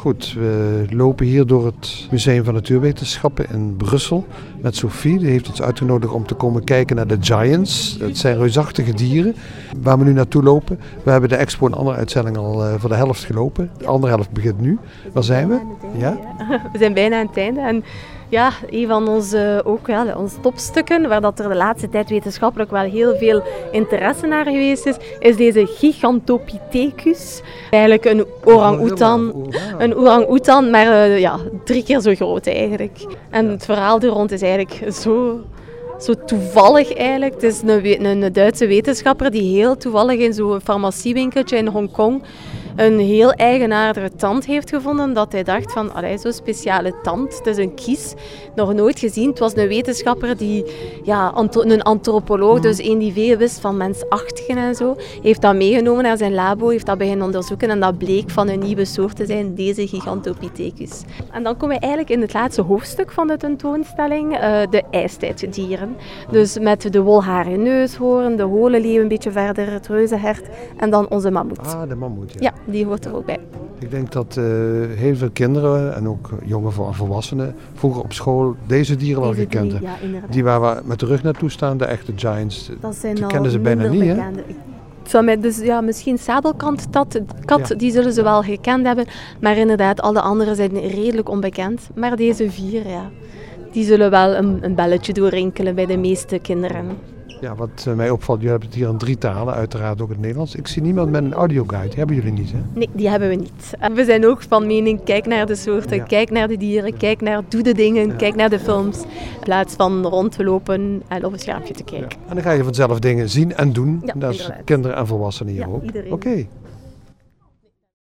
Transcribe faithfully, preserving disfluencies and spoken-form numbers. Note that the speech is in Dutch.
Goed, we lopen hier door het Museum van Natuurwetenschappen in Brussel met Sophie. Die heeft ons uitgenodigd om te komen kijken naar de Giants. Dat zijn reusachtige dieren waar we nu naartoe lopen. We hebben de expo, een andere uitzending, al uh, voor de helft gelopen. De andere helft begint nu. Waar zijn we? Ja? We zijn bijna aan het einde. En ja, een van onze, ook, ja, onze topstukken, waar dat er de laatste tijd wetenschappelijk wel heel veel interesse naar geweest is, is deze Gigantopithecus. Eigenlijk een orang-oetan, een orang-oetan, maar uh, ja, drie keer zo groot eigenlijk. En het verhaal er rond is eigenlijk zo... Zo toevallig eigenlijk. Het is een, een Duitse wetenschapper die heel toevallig in zo'n farmaciewinkeltje in Hongkong een heel eigenaardige tand heeft gevonden. Dat hij dacht van, allee, zo'n speciale tand, het is een kies, nog nooit gezien. Het was een wetenschapper die, ja, een antropoloog, dus een die veel wist van mensachtigen en zo, heeft dat meegenomen naar zijn labo, heeft dat beginnen onderzoeken en dat bleek van een nieuwe soort te zijn, deze Gigantopithecus. En dan komen we eigenlijk in het laatste hoofdstuk van de tentoonstelling, uh, de ijstijddieren. Dus met de wolharige neushoorn, de holenleeuw een beetje verder, het reuzenhert en dan onze mammoet. Ah, de mammoet, ja. Ja, die hoort er ook bij. Ik denk dat uh, heel veel kinderen en ook jonge volwassenen vroeger op school deze dieren wel gekend hebben. Ja, die waar we met de rug naartoe staan, de echte Giants, dat zijn die kennen ze bijna niet, hè? Zou mij dus, ja, misschien sabelkantkat, kat, ja. Die zullen ze wel gekend hebben, maar inderdaad, alle anderen zijn redelijk onbekend. Maar deze vier, ja, die zullen wel een, een belletje doorrinkelen bij de meeste kinderen. Ja, wat mij opvalt, jullie hebben het hier in drie talen, uiteraard ook het Nederlands. Ik zie niemand met een audioguide, die hebben jullie niet, hè? Nee, die hebben we niet. We zijn ook van mening, kijk naar de soorten, ja. Kijk naar de dieren, kijk naar, doe de dingen, ja. Kijk naar de films. In plaats van rond te lopen en op een schermpje te kijken. Ja. En dan ga je vanzelf dingen zien en doen. Ja, dat is kinderen en volwassenen hier ja, ook. Oké. Okay.